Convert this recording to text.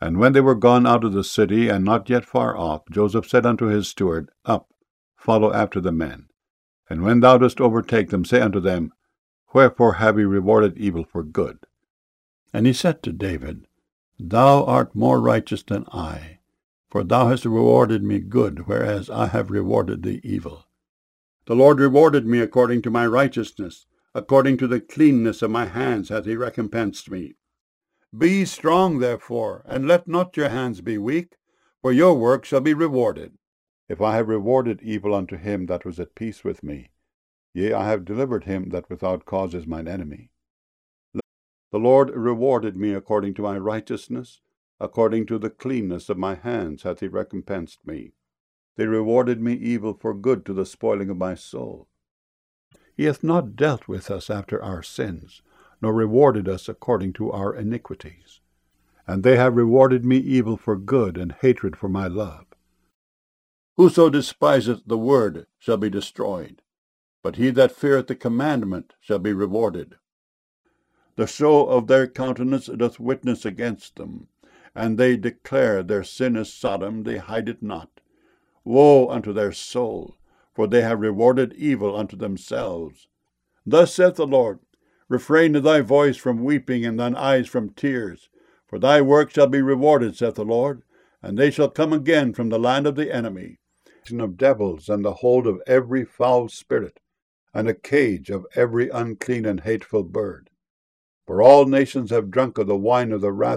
And when they were gone out of the city, and not yet far off, Joseph said unto his steward, Up, follow after the men. And when thou dost overtake them, say unto them, Wherefore have ye rewarded evil for good? And he said to David, Thou art more righteous than I, for thou hast rewarded me good, whereas I have rewarded thee evil. The Lord rewarded me according to my righteousness, according to the cleanness of my hands hath he recompensed me. Be ye strong, therefore, and let not your hands be weak, for your work shall be rewarded. If I have rewarded evil unto him that was at peace with me, yea, I have delivered him that without cause is mine enemy. The Lord rewarded me according to my righteousness, according to the cleanness of my hands hath he recompensed me. They rewarded me evil for good to the spoiling of my soul. He hath not dealt with us after our sins, nor rewarded us according to our iniquities. And they have rewarded me evil for good, and hatred for my love. Whoso despiseth the word shall be destroyed, but he that feareth the commandment shall be rewarded. The show of their countenance doth witness against them, and they declare their sin is Sodom, they hide it not. Woe unto their soul, for they have rewarded evil unto themselves. Thus saith the Lord, Refrain thy voice from weeping, and thine eyes from tears. For thy work shall be rewarded, saith the Lord, and they shall come again from the land of the enemy, of devils, and the hold of every foul spirit, and a cage of every unclean and hateful bird. For all nations have drunk of the wine of the wrath